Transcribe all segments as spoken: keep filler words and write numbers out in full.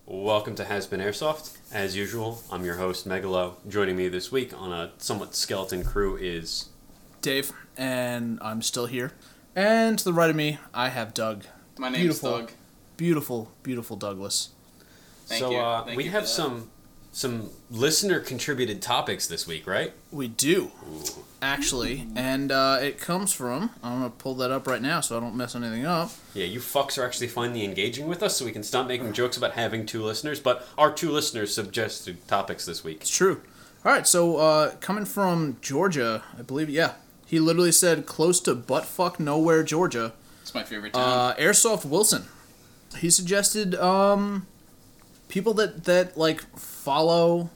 Welcome to Has Been Airsoft. As usual, I'm your host, Megalo. Joining me this week on a somewhat skeleton crew is... Dave, and I'm still here. And to the right of me, I have Doug. My name's beautiful, Doug. Beautiful, beautiful Douglas. Thank so, you. uh, Thank we you have some some listener-contributed topics this week, right? We do, Ooh. actually. And uh, it comes from... I'm going to pull that up right now so I don't mess anything up. Yeah, you fucks are actually finally engaging with us, so we can stop making jokes about having two listeners, but our two listeners suggested topics this week. It's true. All right, so uh, coming from Georgia, I believe, yeah. He literally said, close to buttfuck nowhere, Georgia. It's my favorite town. Uh, Airsoft Wilson. He suggested um, people that, that like follow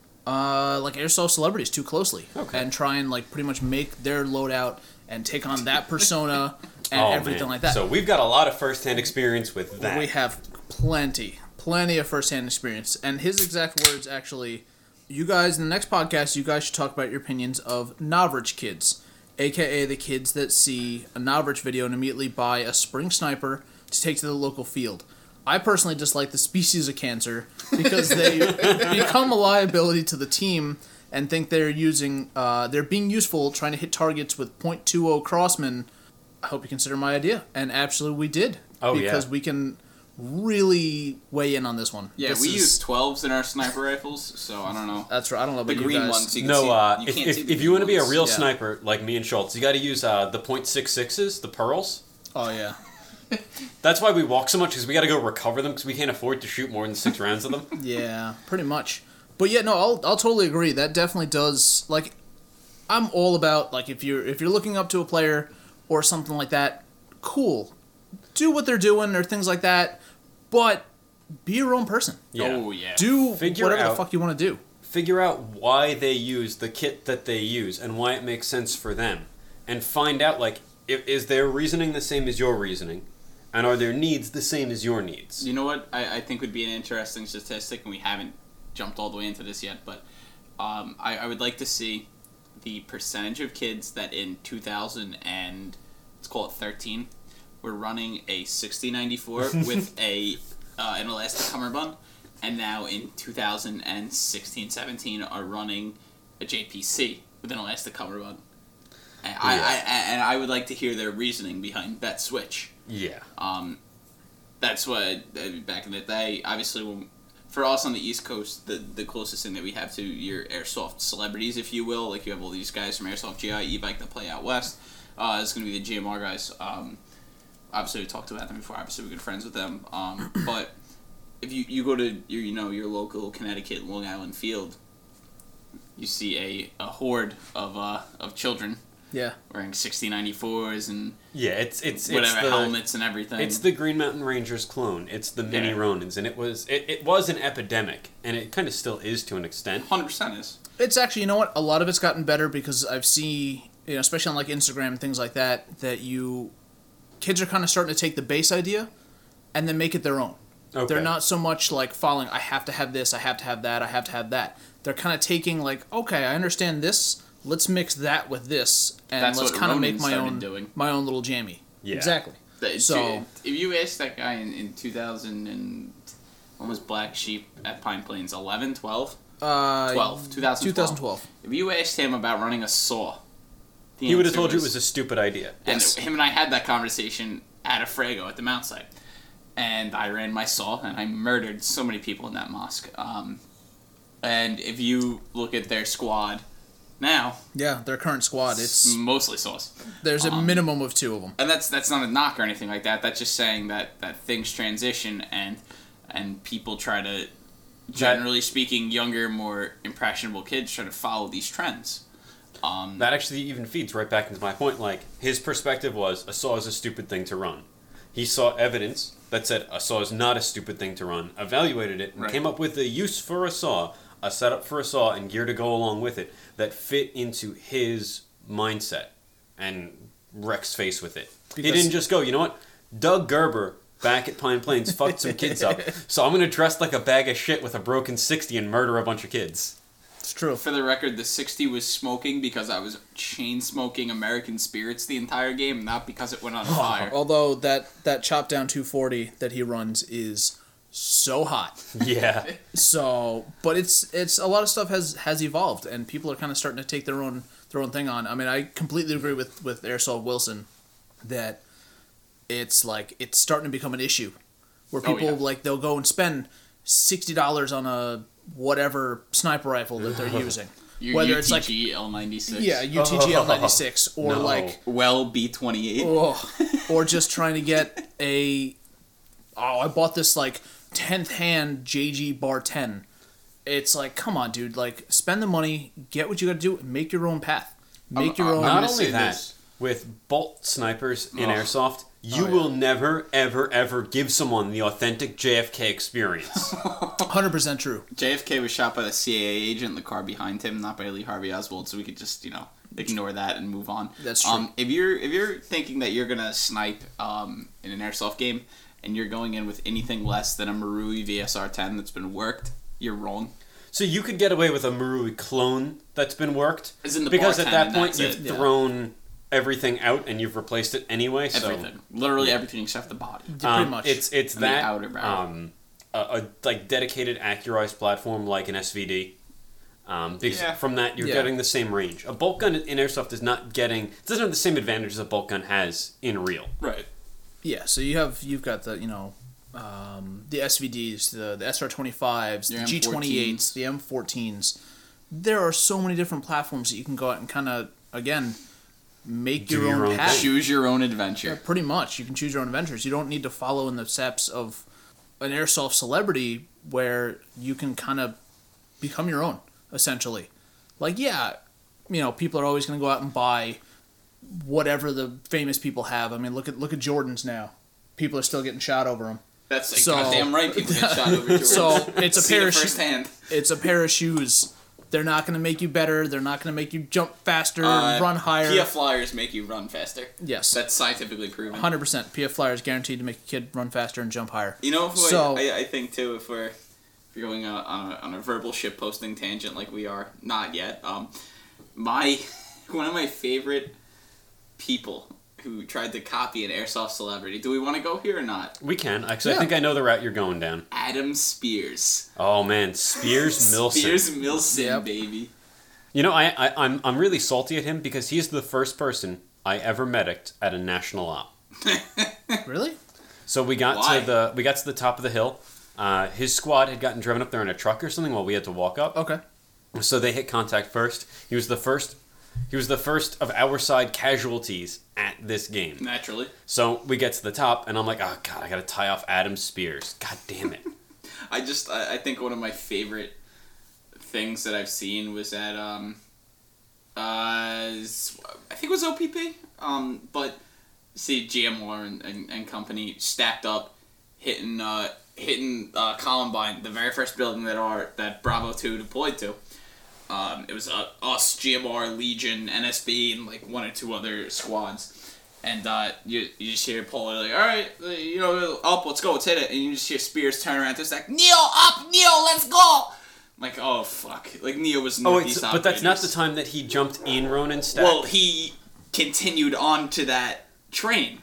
uh, like airsoft celebrities too closely, okay. and try and like pretty much make their loadout and take on that persona and oh, everything man. like that. So we've got a lot of first-hand experience with that. We have plenty, plenty of first-hand experience, and his exact words actually. You guys in the next podcast, you guys should talk about your opinions of Novrich kids. A K A the kids that see a Novrich video and immediately buy a spring sniper to take to the local field. I personally dislike the species of cancer because they become a liability to the team and think they're using, uh, they're being useful trying to hit targets with point two oh Crossman. I hope you consider my idea. And absolutely we did. Oh, because yeah. we can really weigh in on this one. yeah, this we is, use twelves in our sniper rifles, so I don't know. That's right. I don't know about The you green guys. ones, you can No, see, uh, you if, can't if, see the if you green want to be a ones. real Yeah. sniper like me and Schultz, you got to use uh, the point six sixes, the pearls. Oh, yeah. That's why we walk so much, because we got to go recover them, because we can't afford to shoot more than six rounds of them. Yeah, pretty much. But yeah, no, I'll I'll totally agree. That definitely does, like, I'm all about, like, if you're if you're looking up to a player or something like that, cool. Do what they're doing or things like that, but be your own person. Yeah. Oh, yeah. Do Figure whatever out- the fuck you want to do. Figure out why they use the kit that they use and why it makes sense for them. And find out, like, if, is their reasoning the same as your reasoning? And are their needs the same as your needs? You know what I, I think would be an interesting statistic, and we haven't jumped all the way into this yet, but um, I, I would like to see the percentage of kids that in two thousand and, let's call it thirteen, were running a sixty ninety-four with a uh, an elastic cummerbund, and now in two thousand sixteen seventeen are running a J P C with an elastic cummerbund. And, I, I, and I would like to hear their reasoning behind that switch. Yeah. Um, that's what, uh, back in the day, obviously, when, for us on the East Coast, the, the closest thing that we have to your airsoft celebrities, if you will, like you have all these guys from Airsoft G I, E-Bike that play out west, uh, it's going to be the G M R guys. Um, obviously, we talked about them before. Obviously, we're good friends with them. Um, but if you, you go to your, you know, your local Connecticut Long Island field, you see a, a horde of uh, of children Yeah. wearing sixty ninety-fours and Yeah, it's it's whatever it's the, helmets and everything. It's the Green Mountain Rangers clone. It's the mini Yeah. Ronins, and it was it, it was an epidemic, and it kind of still is to an extent. one hundred percent is. It's actually, you know what? A lot of it's gotten better because I've seen, you know, especially on like Instagram and things like that, that you kids are kind of starting to take the base idea and then make it their own. Okay. They're not so much like following, I have to have this, I have to have that, I have to have that. They're kind of taking like, okay, I understand this, let's mix that with this, and That's let's what kind of Ronin make my started own doing. my own little jammy. Yeah. Exactly. The- So- if you asked that guy in, in two thousand and when was Black Sheep at Pine Plains, eleven, twelve? Uh, twelve, two thousand twelve. twenty twelve. If you asked him about running a saw, the He would have answer told you it was a stupid idea. And Yes. him and I had that conversation at a Frago at the mount site. And I ran my saw, and I murdered so many people in that mosque. Um, and if you look at their squad now, Yeah, their current squad, it's mostly saws. there's a um, minimum of two of them. And that's that's not a knock or anything like that. That's just saying that, that things transition and and people try to, generally speaking, younger, more impressionable kids try to follow these trends. Um, That actually even feeds right back into my point. Like, his perspective was, a saw is a stupid thing to run. He saw evidence that said a saw is not a stupid thing to run, evaluated it, and Right. came up with a use for a saw, a setup for a saw, and gear to go along with it that fit into his mindset, and Rex face with it. He Because- didn't just go, you know what? Doug Gerber back at Pine Plains fucked some kids up, so I'm going to dress like a bag of shit with a broken sixty and murder a bunch of kids. It's true. For the record, the sixty was smoking because I was chain smoking American Spirits the entire game, not because it went on fire. Although that, that chop down two forty that he runs is so hot. Yeah. So, but it's it's a lot of stuff has has evolved, and people are kind of starting to take their own their own thing on. I mean, I completely agree with with Airsoft Wilson that it's like it's starting to become an issue where people Oh, yeah. like they'll go and spend sixty dollars on a whatever sniper rifle that they're using, Your whether U T it's like G L ninety-six. yeah U T G L ninety-six or No. like Well B twenty-eight. oh, or just trying to get a oh I bought this like tenth hand J G Bar ten. It's like, come on, dude, like spend the money, get what you got to do, and make your own path. Make I'm- your I'm own. gonna Not only say that, this. with bolt snipers in Ugh. airsoft, you Oh, yeah. will never, ever, ever give someone the authentic J F K experience. one hundred percent true. J F K was shot by the C A A agent in the car behind him, not by Lee Harvey Oswald, so we could just, you know, ignore that and move on. That's true. Um, if you're if you're thinking that you're gonna snipe um, in an airsoft game and you're going in with anything less than a Marui V S R ten that's been worked, you're wrong. So you could get away with a Marui clone that's been worked, As in the because bar at ten, that and point that's you've it. Yeah. thrown everything out and you've replaced it anyway. So Everything, literally everything except the body. Pretty um, much. it's it's And the that outer barrel. um, a, a like dedicated accurized platform like an S V D. Um, because Yeah. from that you're Yeah. getting the same range. A bolt gun in airsoft is not getting it doesn't have the same advantages a bolt gun has in real. Right. Yeah, so you have you've got the you know um, the S V Ds, the the S R twenty-fives, Your the G twenty-eights, the M fourteens. There are so many different platforms that you can go out and kind of again make Do your, your own own path. thing. Choose your own Yeah, adventure. pretty much, you can choose your own adventures. You don't need to follow in the steps of an airsoft celebrity where you can kind of become your own essentially. Like yeah, you know people are always going to go out and buy whatever the famous people have. I mean look at look at Jordans now. People are still getting shot over them. That's like So- goddamn right. People get shot over Jordan. So it's a See pair it of shoes. firsthand. It's a pair of shoes. They're not going to make you better. They're not going to make you jump faster, Uh, run higher. P F Flyers make you run faster. Yes, That's scientifically proven. one hundred percent. P F Flyers guaranteed to make a kid run faster and jump higher. You know, if So- I, I, I think too, if we're, if you're going on on a, on a verbal shit posting tangent like we are, not yet. Um, my one of my favorite people who tried to copy an airsoft celebrity. Do we want to go here or not? We can. Actually, Yeah. I think I know the route you're going down. Adam Spears. Oh man, Spears Milson. Spears Milson, Yep. baby. You know, I, I I'm I'm really salty at him because he's the first person I ever met at a national op. Really? So we got Why? to the we got to the top of the hill. Uh, his squad had gotten driven up there in a truck or something while we had to walk up. Okay. So they hit contact first. He was the first. He was the first of our side casualties at this game. Naturally. So we get to the top, and I'm like, oh god, I gotta tie off Adam Spears. God damn it. I just I, I think one of my favorite things that I've seen was at um uh s- I think it was O P P um but see G M R and, and, and company stacked up hitting uh hitting uh Columbine, the very first building that our that Bravo two deployed to. Um, it was uh, us, G M R, Legion, N S B, and like one or two other squads. And uh, you you just hear Paul like, all right, uh, you know, up, let's go, let's hit it. And you just hear Spears turn around, just like, Neo, up, Neo, let's go. I'm like, oh fuck, like Neo was Oh wait, Northeast so- but that's not the Operators. time that he jumped in Ronin stack. Well, he continued on to that train.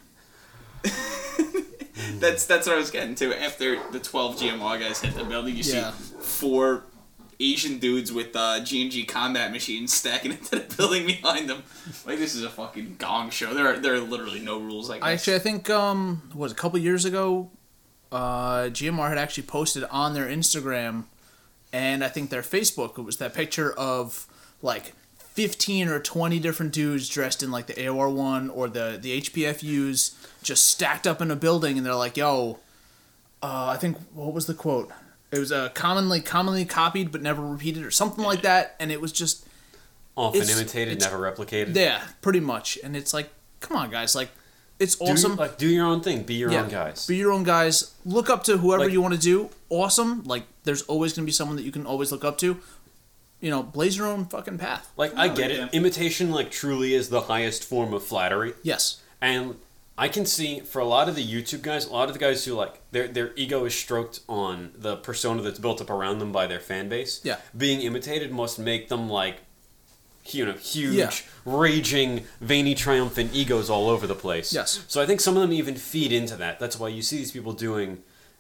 that's that's what I was getting to. After the twelve G M R guys hit the building, you Yeah. see four Asian dudes with uh, G and G combat machines stacking into the building behind them. Like this is a fucking gong show. There are there are literally no rules. Like I actually, I think um, what was it, a couple years ago, uh, G M R had actually posted on their Instagram, and I think their Facebook. It was that picture of like fifteen or twenty different dudes dressed in like the A O R one or the the H P F Us, just stacked up in a building, and they're like, "Yo," uh, I think what was the quote? It was uh, commonly commonly copied but never repeated, or something like that, and it was just Often it's- imitated, it's- never replicated. yeah, pretty much. And it's like, come on, guys, like it's Do, awesome. like do your own thing. Be your own guys. Be your own guys. Look up to whoever Like- you want to do. Awesome. Like, there's always going to be someone that you can always look up to. You know, blaze your own fucking path. Like I Oh, get yeah. it. Imitation like truly is the highest form of flattery. Yes. And I can see for a lot of the YouTube guys, a lot of the guys who like their their ego is stroked on the persona that's built up around them by their fan base. Yeah. Being imitated must make them like, you know, huge, Yeah. raging, veiny, triumphant egos all over the place. Yes. So I think some of them even feed into that. That's why you see these people doing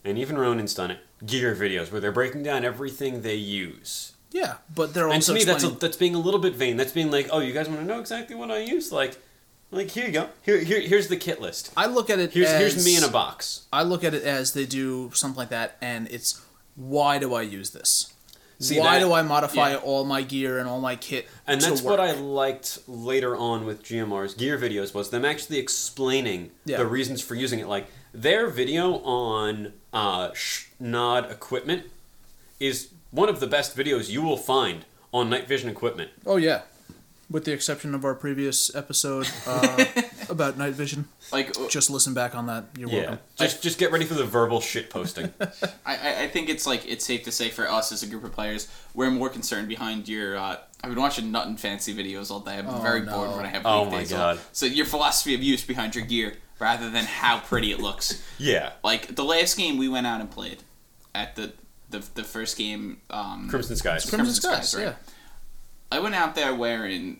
and even Ronan's done it, gear videos where they're breaking down everything they use. Yeah, but they're also And to me, that's a, explaining- that's being a little bit vain. That's being like, oh, you guys want to know exactly what I use? Like, like here you go. Here, here, here's the kit list. I look at it Here's as... here's me in a box. I look at it as they do something like that, and it's, why do I use this? See, why that- do I modify yeah. all my gear and all my kit And to that's work? what I liked later on with G M R's gear videos was them actually explaining Yeah. the reasons for using it. Like their video on uh, Schnod equipment is one of the best videos you will find on night vision equipment. Oh, yeah. With the exception of our previous episode uh, about night vision. Like, uh, Just listen back on that. You're Yeah, welcome. just just get ready for the verbal shit posting. I, I- I think it's like it's safe to say for us as a group of players, we're more concerned behind your. Uh, I've been watching nut and fancy videos all day. I've been Oh, very no. bored when I have Oh weekdays my off. God. So your philosophy of use behind your gear, rather than how pretty it looks. Yeah, Like the last game we went out and played, at the the, the first game. Um, Crimson Skies. Crimson Crimson Skies, Skies, right? yeah. I went out there wearing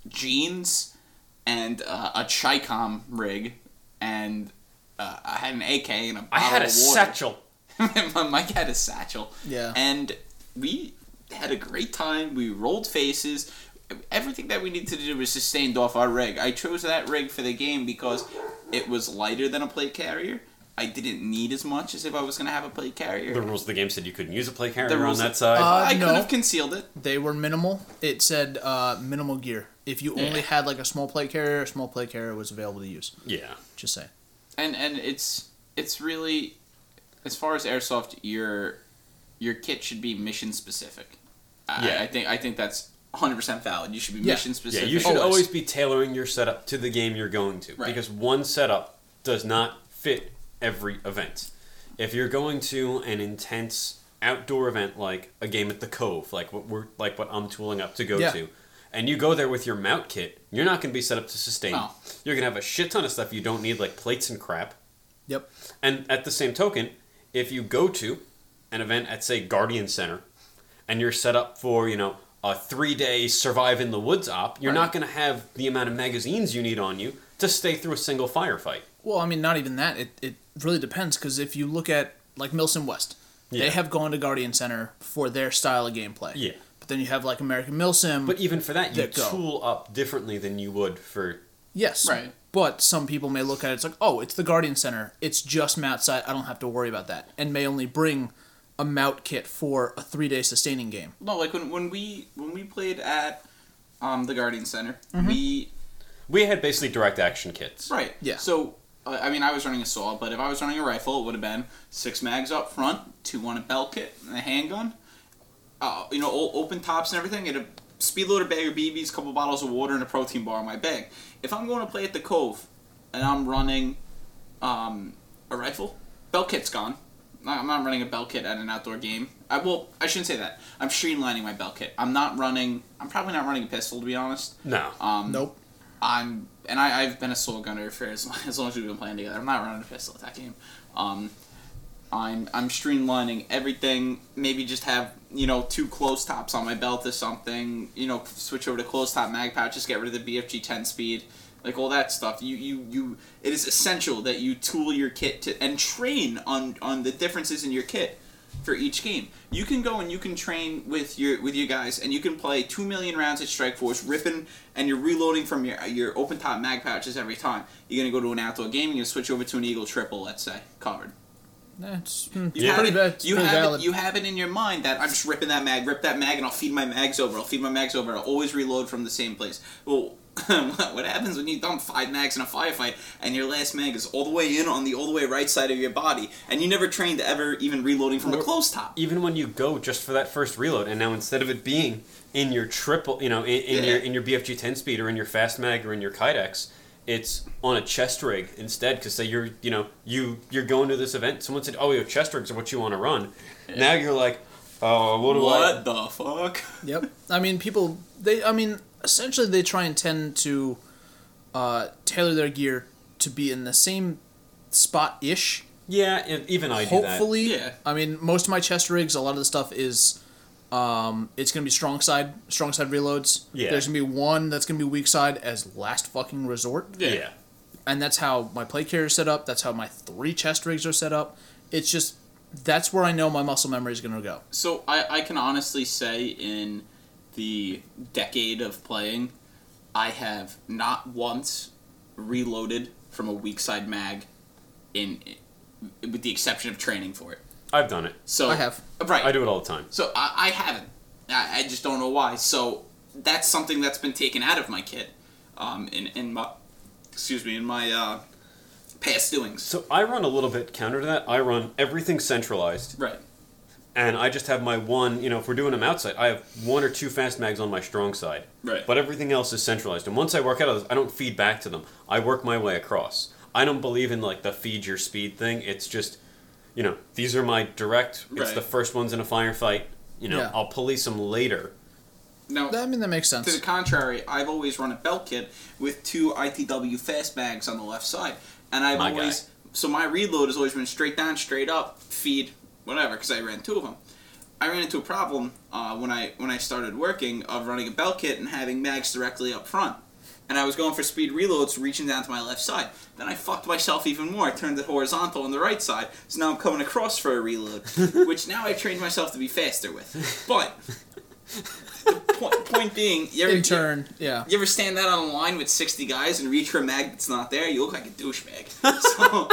jeans and uh, a Chicom rig, and uh, I had an A K and a bottle I had a of water. satchel. Mike had a satchel. Yeah. And we had a great time. We rolled faces. Everything that we needed to do was sustained off our rig. I chose that rig for the game because it was lighter than a plate carrier. I didn't need as much as if I was going to have a plate carrier. The rules of the game said you couldn't use a plate The carrier on rules- that side. Uh, I no. could have concealed it. They were minimal. It said uh, minimal gear. If you only Yeah. had like a small plate carrier, a small plate carrier was available to use. yeah. Just saying. And and it's it's really, as far as airsoft, your your kit should be mission specific. I, Yeah. I think I think that's one hundred percent valid. You should be Yeah. mission Yeah, specific. you should Always. always be tailoring your setup to the game you're going to. Right. Because one setup does not fit every event. If you're going to an intense outdoor event like a game at the Cove, like what we're like what I'm tooling up to go Yeah. to, and you go there with your mount kit, you're not going to be set up to sustain. No. You're going to have a shit ton of stuff you don't need, like plates and crap. Yep. And at the same token, if you go to an event at, say, Guardian Center, and you're set up for, you know, a three-day survive in the woods op, you're Right. not going to have the amount of magazines you need on you to stay through a single firefight. Well, I mean, not even that. It, it really depends, because if you look at, like, Milson West, Yeah. they have gone to Guardian Center for their style of gameplay. Yeah. But then you have, like, American Milsim. But even for that, you That go. tool up differently than you would for... Yes. Right. But some people may look at it, it's like, oh, it's the Guardian Center. It's just mount side. I don't have to worry about that. And may only bring a mount kit for a three-day sustaining game. No, like when, when we when we played at um, the Guardian Center, Mm-hmm. we We had basically direct action kits. right. Yeah. So uh, I mean, I was running a saw, but if I was running a rifle, it would have been six mags up front, two on a belt kit, and a handgun. Uh, you know, o- open tops and everything. And a speed loader bag of B Bs, a couple bottles of water, and a protein bar in my bag. If I'm going to play at the Cove, and I'm running um, a rifle, belt kit's gone. I'm not running a belt kit at an outdoor game. I well, I shouldn't say that. I'm streamlining my belt kit. I'm not running. I'm probably not running a pistol, to be honest. No. Um, Nope. I'm and I, I've been a soul gunner for as long, as long as we've been playing together. I'm not running a pistol at that game. Um, I'm I'm streamlining everything. Maybe just have you know two close tops on my belt or something. You know, switch over to close top mag pouches. Get rid of the B F G ten speed. Like all that stuff. You, you, you. It is essential that you tool your kit to and train on, on the differences in your kit for each game. You can go and you can train with your with your guys, and you can play two million rounds at Strike Force, ripping, and you're reloading from your your open top mag pouches every time. You're gonna go to an outdoor game, you're gonna switch over to an Eagle Triple, let's say, covered. That's mm, You have pretty it, bad. It's you pretty have valid. it, you have it in your mind that I'm just ripping that mag, rip that mag, and I'll feed my mags over. I'll feed my mags over. I'll always reload from the same place. Well, what happens when you dump five mags in a firefight and your last mag is all the way in on the all the way right side of your body, and you never trained to ever even reloading from a Or- close top? Even when you go just for that first reload, and now instead of it being in your triple, you know, in, in Yeah. your in your B F G ten speed or in your fast mag or in your Kydex, it's on a chest rig instead. Because say you're, you know, you you're going to this event. Someone said, "Oh, your chest rigs are what you want to run." Now you're like, "Oh, what do I?" What the fuck? Yep. I mean, people. They. I mean, essentially, they try and tend to uh, tailor their gear to be in the same spot ish. Yeah, e- even I do that. Hopefully. Yeah. I mean, most of my chest rigs, a lot of the stuff is. Um, it's gonna be strong side, strong side reloads. Yeah. There's gonna be one that's gonna be weak side as last fucking resort. Yeah. Yeah. And that's how my plate carrier is set up. That's how my three chest rigs are set up. It's just that's where I know my muscle memory is going to go. So I, I can honestly say in the decade of playing, I have not once reloaded from a weak side mag, in, with the exception of training for it. I've done it. So I have. Right. I do it all the time. So I, I haven't. I, I just don't know why. So that's something that's been taken out of my kit, um, in in my, excuse me, in my uh, past doings. So I run a little bit counter to that. I run everything centralized. Right. And I just have my one, you know, if we're doing them outside, I have one or two fast mags on my strong side. Right. But everything else is centralized. And once I work out of those, I don't feed back to them. I work my way across. I don't believe in, like, the feed your speed thing. It's just, you know, these are my direct, it's Right. the first ones in a firefight. You know, Yeah. I'll police them later. Now, I mean, that makes to the sense. contrary, I've always run a belt kit with two I T W fast mags on the left side. And I've My always... guy. So my reload has always been straight down, straight up, feed, whatever, because I ran two of them. I ran into a problem uh, when I when I started working of running a belt kit and having mags directly up front. And I was going for speed reloads, reaching down to my left side. Then I fucked myself even more. I turned it horizontal on the right side, so now I'm coming across for a reload, which now I've trained myself to be faster with. But the point, point being, you ever, In turn, yeah. you ever stand out on a line with sixty guys and reach for a mag that's not there? You look like a douchebag. So,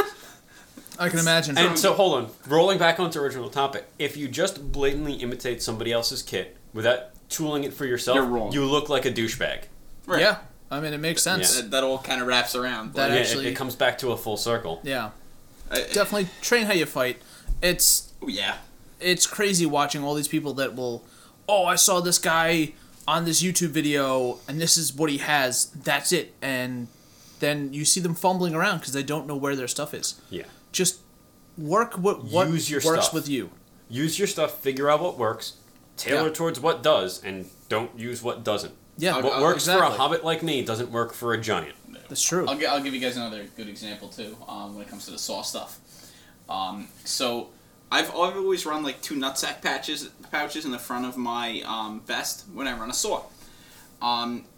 I can imagine. And so, hold on. Rolling back onto original topic. If you just blatantly imitate somebody else's kit without tooling it for yourself, You're wrong. you look like a douchebag. right. Yeah. I mean, it makes sense. That, that all kind of wraps around. That But, yeah, actually- it, it comes back to a full circle. Yeah. I- Definitely train how you fight. It's oh, yeah. it's crazy watching all these people that will, oh, I saw this guy on this YouTube video, and this is what he has. That's it. And then you see them fumbling around because they don't know where their stuff is. Yeah. Just work what, what Use your works stuff. with you. Use your stuff, figure out what works, tailor Yeah. towards what does, and don't use what doesn't. Yeah, What I'll- works for exactly. a hobbit like me doesn't work for a giant. That's true. I'll, gi- I'll give you guys another good example, too, um, when it comes to the saw stuff. Um, so, I've, I've always run, like, two nutsack patches, pouches in the front of my um, vest when I run a saw. Um,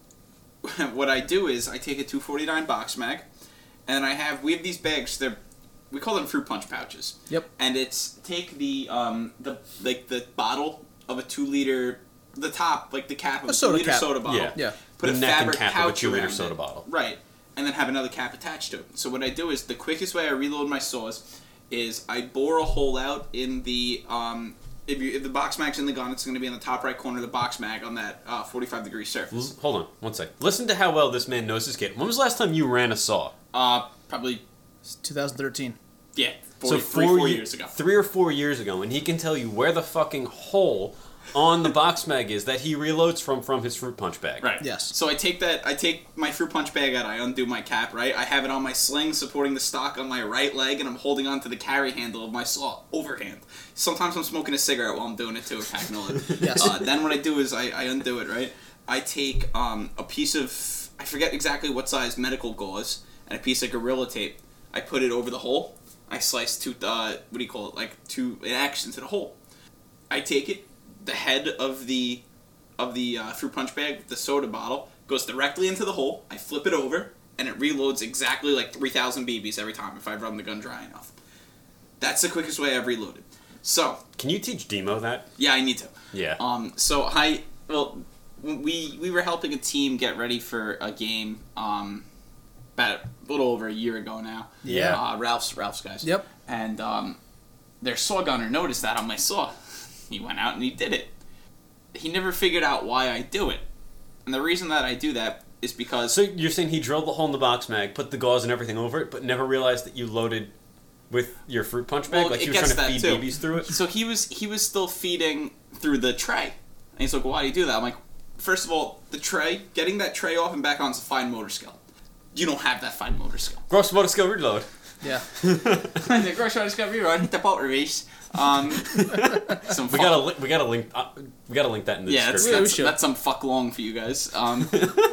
what I do is I take a two forty-nine box mag, and I have, we have these bags, they're, we call them fruit punch pouches. Yep. And it's, take the, um, the like, the bottle of a two liter, the top, like the cap of A a, soda two liter cap. soda bottle. Yeah. Yeah. Put The a neck and fabric cap of a pouch two liter around soda it. bottle. Right. And then have another cap attached to it. So what I do is, the quickest way I reload my saws is I bore a hole out in the, um, if, you, if the box mag's in the gun, it's going to be in the top right corner of the box mag on that uh, forty-five degree surface. L- Hold on, one sec. Listen to how well this man knows his kit. When was the last time you ran a saw? Uh, probably, It's twenty thirteen. yeah, forty, so three, four four ye- years ago. Three or four years ago, and he can tell you where the fucking hole on the box mag is that he reloads from from his fruit punch bag. Right. Yes. So I take that, I take my fruit punch bag out, I undo my cap, right? I have it on my sling supporting the stock on my right leg, and I'm holding on to the carry handle of my saw overhand. Sometimes I'm smoking a cigarette while I'm doing it too, packing a lid. Yes. Uh, then what I do is I, I undo it, right? I take um, a piece of, I forget exactly what size medical gauze, and a piece of Gorilla Tape. I put it over the hole. I slice two, uh, what do you call it, like two, an X into the hole. I take it, the head of the of the uh, fruit punch bag, the soda bottle, goes directly into the hole. I flip it over, and it reloads exactly like three thousand B Bs every time if I run the gun dry enough. That's the quickest way I've reloaded. So, Can you teach Demo that? yeah, I need to. Yeah. Um, so I, well, we we were helping a team get ready for a game um, about a little over a year ago now. Yeah. Uh, Ralph's Ralph's guys. Yep. And um, their saw gunner noticed that on my saw. He went out and he did it. He never figured out why I do it. And the reason that I do that is because... So you're saying he drilled the hole in the box mag, put the gauze and everything over it, but never realized that you loaded with your fruit punch bag? Well, like it you were gets trying to that feed too. babies through it? So he was he was still feeding through the tray. And he's like, why do you do that? I'm like, first of all, the tray, getting that tray off and back on is a fine motor skill. You don't have that fine motor skill. Gross motor skill reload. Yeah. The gross motor skill rerun, hit the boat release. Um, some We fuck- gotta li- we gotta link uh, we gotta link that in the Yeah, that's, description. Yeah, we that's, should. that's some fuck long for you guys. Um,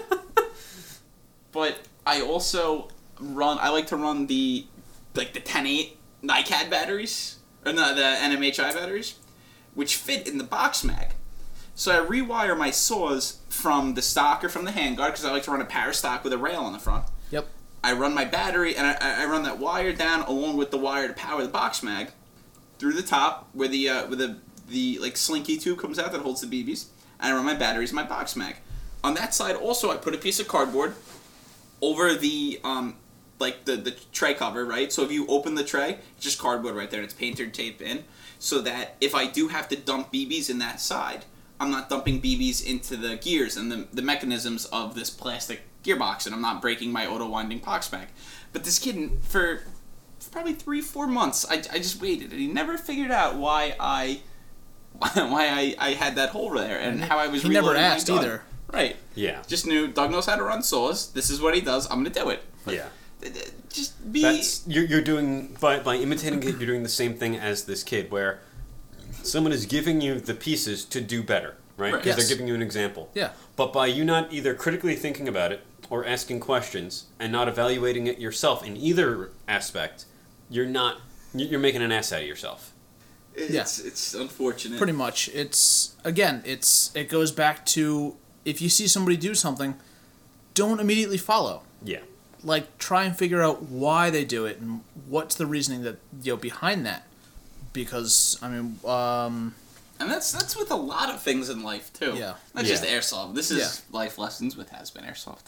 but I also run. I like to run the like the ten eight NiCad batteries or no, the N M H I batteries, which fit in the box mag. So I rewire my saws from the stock or from the handguard because I like to run a power stock with a rail on the front. Yep. I run my battery and I, I run that wire down along with the wire to power the box mag. through the top where the uh, where the the like slinky tube comes out that holds the B Bs, and I run my batteries in my box mag. On that side, also, I put a piece of cardboard over the um like the the tray cover, right? So if you open the tray, it's just cardboard right there, and it's painted tape in, so that if I do have to dump B Bs in that side, I'm not dumping B Bs into the gears and the the mechanisms of this plastic gearbox, and I'm not breaking my auto winding box mag. But this kid, for, for probably three, four months, I, I just waited, and he never figured out why I why I, I had that hole there and how I was. He never reloading my asked gun. either. Right. Yeah. Just knew Doug knows how to run saws. This is what he does. I'm gonna do it. Yeah. Just be. That's you're you're doing by by imitating it. You're doing the same thing as this kid, where someone is giving you the pieces to do better, right? Right. Because Yes. they're giving you an example. Yeah. But by you not either critically thinking about it or asking questions and not evaluating it yourself in either aspect, you're not you're making an ass out of yourself. It's it's unfortunate. Pretty much. It's again, it's it goes back to if you see somebody do something, don't immediately follow. Yeah. Like try and figure out why they do it and what's the reasoning that you know behind that. Because I mean, um, And that's that's with a lot of things in life too. Yeah. Not Yeah. just airsoft. This is Yeah. life lessons with Has Been Airsoft.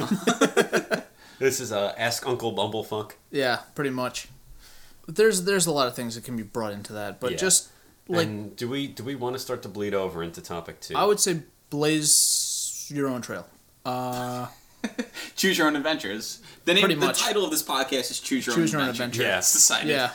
This is uh, Ask Uncle Bumblefuck. yeah, pretty much. But there's there's a lot of things that can be brought into that, but Yeah. just like and do we do we want to start to bleed over into topic two? I would say blaze your own trail. Uh, Choose your own adventures. The name, Pretty the much. title of this podcast is Choose Your Choose Own Your Own Adventure. Adventure. Yeah. It's decided. yeah,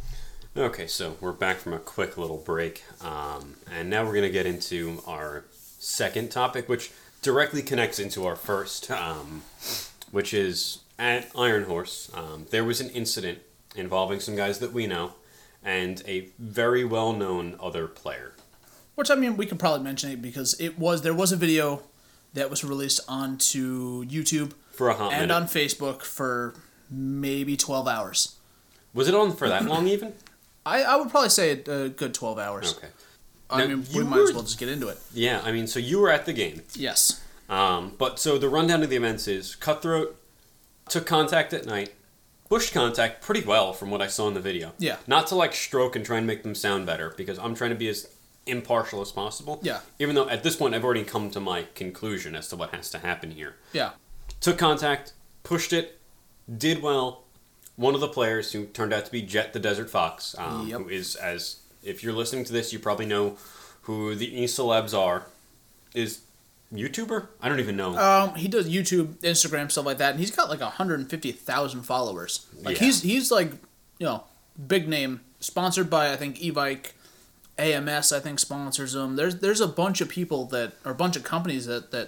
Okay, so we're back from a quick little break, um, and now we're going to get into our second topic, which directly connects into our first, um, which is at Iron Horse. Um, there was an incident involving some guys that we know and a very well-known other player. which I mean we could probably mention it because it was there was a video that was released onto YouTube For a hot and minute. on Facebook for maybe twelve hours. Was it on for that long even? I, I would probably say a good twelve hours. Okay. I Now, mean, we you might as were- well just get into it. Yeah, I mean, so you were at the game. Yes. Um, but so the rundown of the events is Cutthroat took contact at night, pushed contact pretty well from what I saw in the video. Yeah. Not to like stroke and try and make them sound better because I'm trying to be as impartial as possible. Yeah. Even though at this point I've already come to my conclusion as to what has to happen here. Yeah. Took contact, pushed it, did well. One of the players who turned out to be Jet the Desert Fox, um, Yep. who is, as if you're listening to this, you probably know who the E-celebs are, is YouTuber? I don't even know. Um, he does YouTube, Instagram, stuff like that, and he's got like one hundred fifty thousand followers. Like Yeah. he's he's like, you know, big name. Sponsored by I think Evike, A M S I think sponsors him. There's there's a bunch of people that or a bunch of companies that that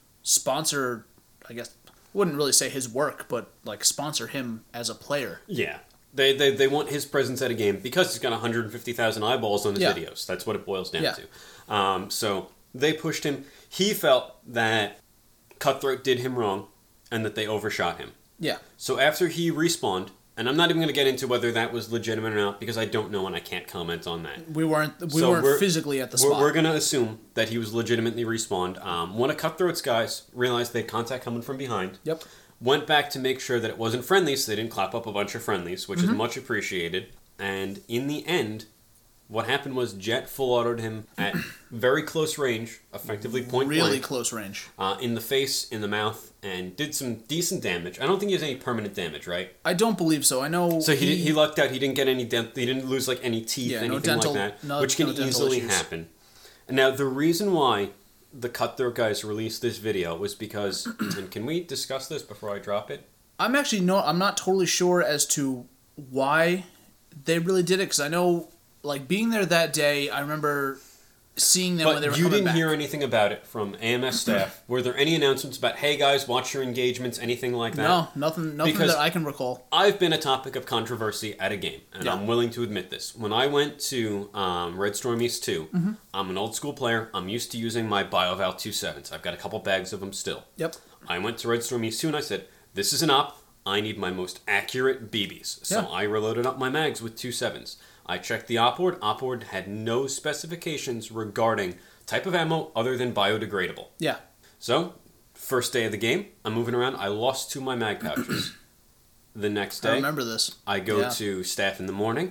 sponsor. I guess wouldn't really say his work, but like sponsor him as a player. Yeah. They, they they want his presence at a game because he's got one hundred fifty thousand eyeballs on his Yeah. videos. That's what it boils down Yeah. to. Um, so they pushed him. He felt that Cutthroat did him wrong and that they overshot him. Yeah. So after he respawned, and I'm not even going to get into whether that was legitimate or not because I don't know and I can't comment on that. We weren't we So weren't we're- physically at the We're, spot. we're going to assume that he was legitimately respawned. Um, one of Cutthroat's guys realized they had contact coming from behind. Yep. Went back to make sure that it wasn't friendlies, so they didn't clap up a bunch of friendlies, which Mm-hmm. is much appreciated. And in the end, what happened was Jet full autoed him at very close range, effectively point Really blank, close range. uh, in the face, in the mouth, and did some decent damage. I don't think he has any permanent damage, right? I don't believe so. I know So he he lucked out. He didn't get any dent. He didn't lose like any teeth, Yeah, no anything dental- like that, no- which can no dental easily issues. happen. And now the reason why the Cutthroat guys released this video was because, and can we discuss this before I drop it? I'm actually no. I'm not totally sure as to why they really did it because I know, like being there that day, I remember seeing them when they But were you coming didn't back. hear anything about it from A M S staff. Were there any announcements about, hey guys, watch your engagements, anything like that? No, nothing. Nothing Because- that I can recall. I've been a topic of controversy at a game, and Yeah. I'm willing to admit this. When I went to um, Red Storm East two, Mm-hmm. I'm an old school player. I'm used to using my BioVal two sevens. I've got a couple bags of them still. Yep. I went to Red Storm East two and I said, this is an op. I need my most accurate B Bs. So Yeah. I reloaded up my mags with two sevens. I checked the op board. Op board had no specifications regarding type of ammo other than biodegradable. Yeah. So, first day of the game, I'm moving around. I lost two of my mag pouches. The next I day, remember this. I go Yeah. to staff in the morning.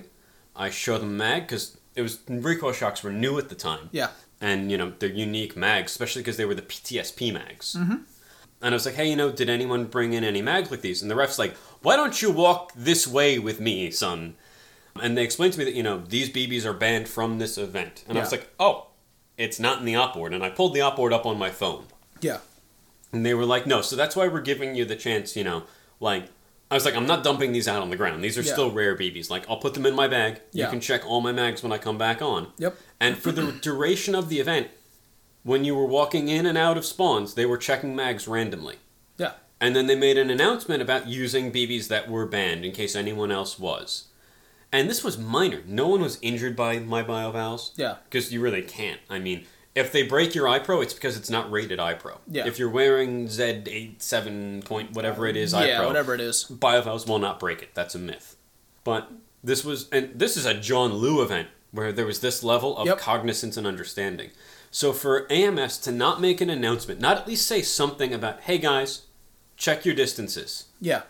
I show them mag because it was recoil shocks were new at the time. Yeah. And, you know, they're unique mags, especially because they were the P T S P mags. Mm-hmm. And I was like, hey, you know, did anyone bring in any mags like these? And the ref's like, why don't you walk this way with me, son? And they explained to me that, you know, these B Bs are banned from this event. And yeah. I was like, oh, it's not in the op board. And I pulled the op board up on my phone. Yeah. And they were like, no, so that's why we're giving you the chance, you know, like, I was like, I'm not dumping these out on the ground. These are yeah. still rare B Bs. Like, I'll put them in my bag. Yeah. You can check all my mags when I come back on. Yep. And for the duration of the event, when you were walking in and out of spawns, they were checking mags randomly. Yeah. And then they made an announcement about using B Bs that were banned in case anyone else was. And this was minor. No one was injured by my BioVals. Yeah. Because you really can't. I mean, if they break your iPro, it's because it's not rated iPro. Yeah. If you're wearing Z eighty-seven point whatever it is yeah, iPro, yeah, whatever it is, BioVals will not break it. That's a myth. But this was, and this is a John Liu event where there was this level of yep. cognizance and understanding. So for A M S to not make an announcement, not at least say something about, hey guys, check your distances. Yeah.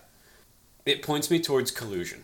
It points me towards collusion.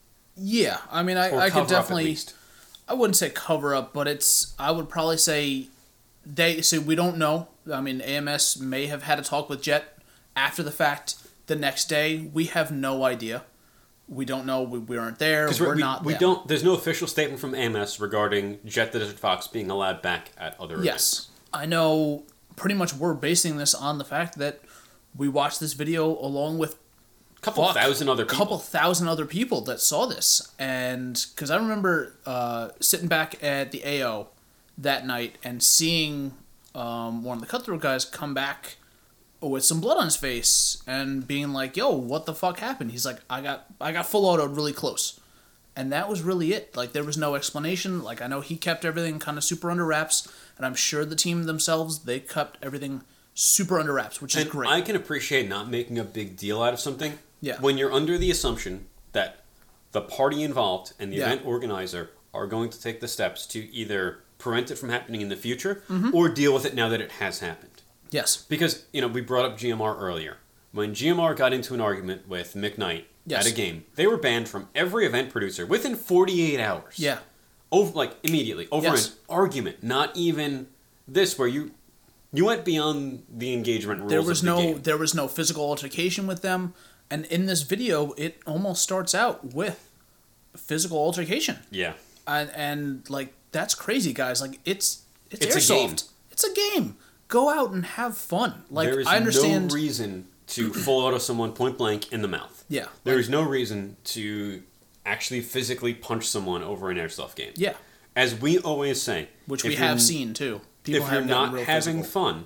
Yeah, I mean, I, Or I cover could up, at definitely. least. I wouldn't say cover up, but it's. I would probably say they. So we don't know. I mean, A M S may have had a talk with Jet after the fact. The next day, we have no idea. We don't know. We, we aren't there. We're we, not. We them. don't. There's no official statement from A M S regarding Jet the Desert Fox being allowed back at other Yes, events. I know. Pretty much, we're basing this on the fact that we watched this video along with A couple fuck, thousand other a people. couple thousand other people that saw this, and because I remember uh, sitting back at the A O that night and seeing um, one of the Cutthroat guys come back with some blood on his face and being like, "Yo, what the fuck happened?" He's like, "I got I got full autoed really close," and that was really it. Like, there was no explanation. Like, I know he kept everything kind of super under wraps, and I'm sure the team themselves, they kept everything super under wraps, which is and great. I can appreciate not making a big deal out of something. Yeah. When you're under the assumption that the party involved and the Yeah. event organizer are going to take the steps to either prevent it from happening in the future Mm-hmm. or deal with it now that it has happened. Yes. Because, you know, we brought up G M R earlier. When G M R got into an argument with McKnight Yes. at a game, they were banned from every event producer within forty-eight hours. Yeah. Over, like, immediately. Over Yes. an argument. Not even this, where you you went beyond the engagement rules There was of the no game. there was no physical altercation with them, and in this video, it almost starts out with physical altercation, Yeah. and and like that's crazy, guys. Like it's it's, It's a airsoft. game. It's a game. Go out and have fun. Like there is I understand. no reason to full auto someone point blank in the mouth. Yeah. There is no reason to actually physically punch someone over an airsoft game. Yeah, As we always say, which if we you're- have seen too. People If you're have gotten not real having physical. fun,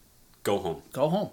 go home. Go home.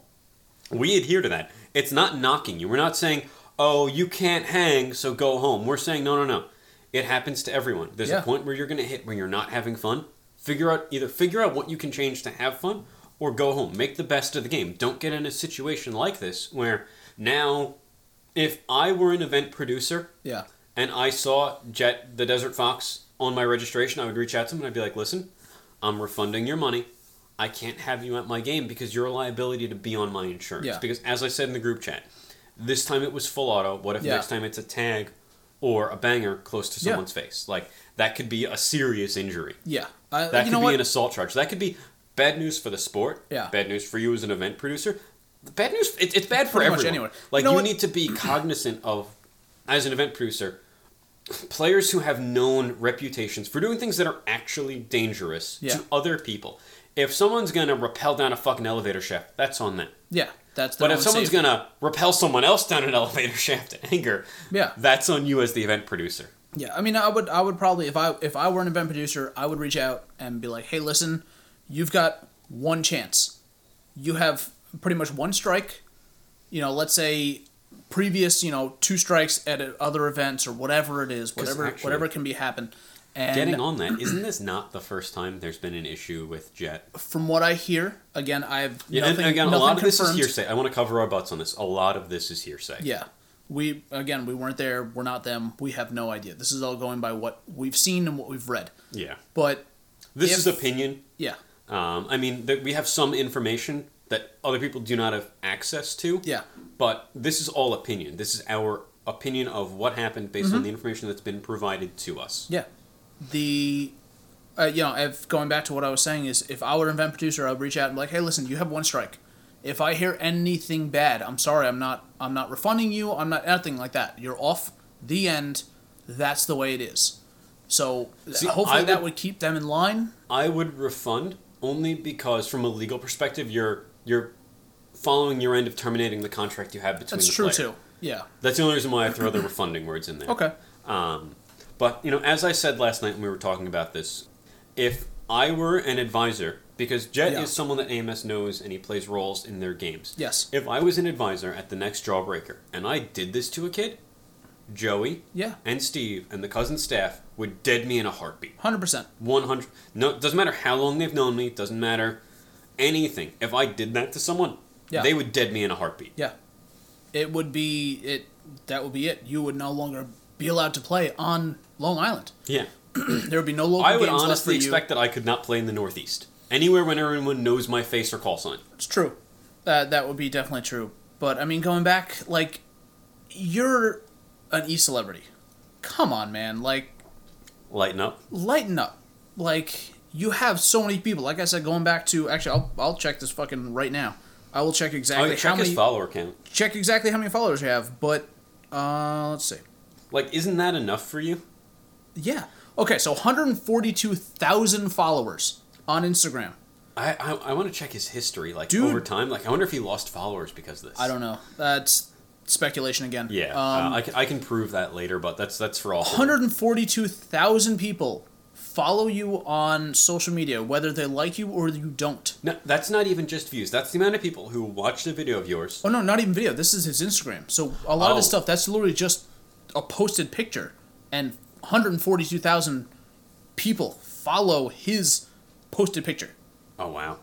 We adhere to that. It's not knocking you. We're not saying, oh, you can't hang, so go home. We're saying, no, no, no. It happens to everyone. There's Yeah. a point where you're going to hit when you're not having fun. Figure out, either figure out what you can change to have fun, or go home. Make the best of the game. Don't get in a situation like this where now, if I were an event producer Yeah. and I saw Jet the Desert Fox on my registration, I would reach out to him and I'd be like, listen, I'm refunding your money. I can't have you at my game because you're a liability to be on my insurance. Yeah. Because as I said in the group chat, this time it was full auto. What if Yeah. next time it's a tag or a banger close to Yeah. someone's face? Like, that could be a serious injury. Yeah. I, That you could know be what? an assault charge. That could be bad news for the sport. Yeah. Bad news for you as an event producer. Bad news, it, it's bad for Pretty much everyone. anyone. Like, You know you what? need to be cognizant of, as an event producer, players who have known reputations for doing things that are actually dangerous Yeah. to other people. If someone's going to rappel down a fucking elevator shaft, that's on them. Yeah. That's the But if own someone's safety. going to rappel someone else down an elevator shaft in anger, Yeah. that's on you as the event producer. Yeah, I mean, I would, I would probably, if I, if I were an event producer, I would reach out and be like, "Hey, listen, you've got one chance. You have pretty much one strike. You know, let's say previous, you know, two strikes at other events or whatever it is, whatever, actually- whatever can be happen." And Getting on that, isn't this not the first time there's been an issue with Jet? from what I hear, again, I have Yeah, nothing. and again, a nothing lot of this is confirmed. hearsay. I want to cover our butts on this. A lot of this is hearsay. Yeah. We, again, we weren't there. We're not them. We have no idea. This is all going by what we've seen and what we've read. Yeah. But, This If- is opinion. yeah. Um, I mean, th- we have some information that other people do not have access to. Yeah. But this is all opinion. This is our opinion of what happened based Mm-hmm. on the information that's been provided to us. Yeah. The, uh, you know, if going back to what I was saying is, if I were an event producer, I would reach out and be like, hey, listen, you have one strike. If I hear anything bad, I'm sorry, I'm not, I'm not refunding you. I'm not anything like that. You're off. The end. That's the way it is. So See, hopefully I that would- would keep them in line. I would refund only because, from a legal perspective, you're you're following your end of terminating the contract you have between That's the true player. too. Yeah. That's the only reason why I throw the refunding words in there. Okay. Um, but, you know, as I said last night when we were talking about this, if I were an advisor, because Jet Yeah. is someone that A M S knows and he plays roles in their games. Yes. If I was an advisor at the next Jawbreaker and I did this to a kid, Joey Yeah. and Steve and the cousin staff would dead me in a heartbeat. one hundred percent. one hundred. No, it doesn't matter how long they've known me, doesn't matter anything. If I did that to someone, Yeah. they would dead me in a heartbeat. Yeah. It would be it. That would be it. You would no longer be allowed to play on Long Island. Yeah. There would be no local I would games left for honestly you. expect that I could not play in the Northeast. Anywhere when everyone knows my face or call sign. It's true. That that would be definitely true. But I mean, going back, like, you're an e-celebrity. Come on, man. Like, Lighten up. lighten up. Like, you have so many people. Like I said, going back to actually, I'll I'll check this fucking right now. I will check Oh, exactly yeah, how check many his follower count. check exactly how many followers you have. But uh, let's see. Like, isn't that enough for you? Yeah. Okay, so one hundred forty-two thousand followers on Instagram. I I, I want to check his history, like, Dude. over time. Like, I wonder if he lost followers because of this. I don't know. That's speculation again. Yeah, Um, uh, I, can, I can prove that later, but that's that's for all. one hundred forty-two thousand people follow you on social media, whether they like you or you don't. No, that's not even just views. That's the amount of people who watched a video of yours. Oh, no, not even video. This is his Instagram. So a lot of this Oh. stuff, that's literally just a posted picture. And one hundred forty-two thousand people follow his posted picture. Oh, wow.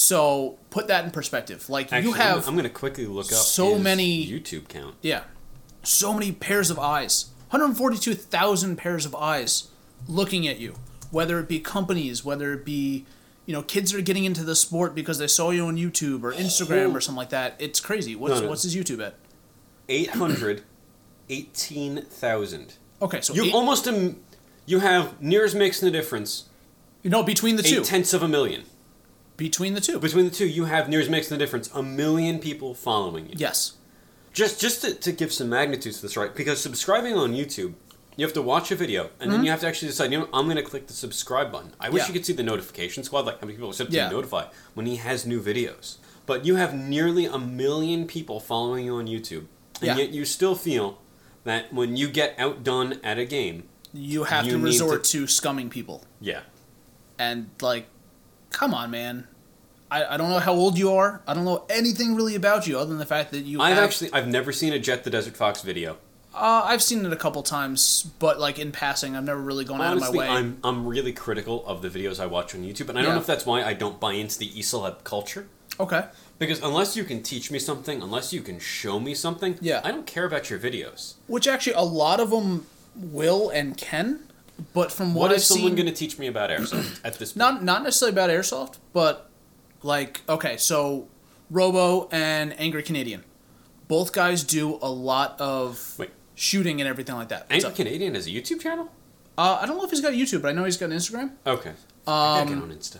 So put that in perspective. Like, Actually, you have... I'm, I'm going to quickly look up so his many- YouTube count. Yeah. So many pairs of eyes. one hundred forty-two thousand pairs of eyes looking at you. Whether it be companies, whether it be, you know, kids that are getting into the sport because they saw you on YouTube or Instagram or something like that. It's crazy. What's No, no. what's his YouTube at? eight hundred eighteen thousand. Okay, so You eight, almost... Um, you have nears making the difference. you know, between the two. Eight tenths of a million. Between the two. Between the two, you have nears making the difference. A million people following you. Yes. Just just to, to give some magnitude to this, right? Because subscribing on YouTube, you have to watch a video, and then you have to actually decide, you know, I'm going to click the subscribe button. I wish Mm-hmm. Yeah. you could see the notification squad, like how many people are simply Yeah. notify when he has new videos. But you have nearly a million people following you on YouTube, and Yeah. yet you still feel that when you get outdone at a game, You have You to need resort to... scumming people. yeah. And, like, come on, man. I, I don't know how old you are. I don't know anything really about you other than the fact that you I've have... actually, I've never seen a Jet the Desert Fox video. Uh, I've seen it a couple times, but, like, in passing. I've never really gone Honestly, out of my way. I'm I'm really critical of the videos I watch on YouTube, and I don't Yeah. know if that's why I don't buy into the e-celeb culture. Okay. Because unless you can teach me something, unless you can show me something, Yeah. I don't care about your videos. Which actually, a lot of them will and can, but from what, What I've is someone seen, going to teach me about airsoft at this point? not not necessarily about airsoft, but like okay, so Robo and Angry Canadian, both guys do a lot of Wait. shooting and everything like that. Angry So, Canadian has a YouTube channel? uh, I don't know if he's got YouTube, but I know he's got an Instagram. Okay. I Um, gotta get on Insta.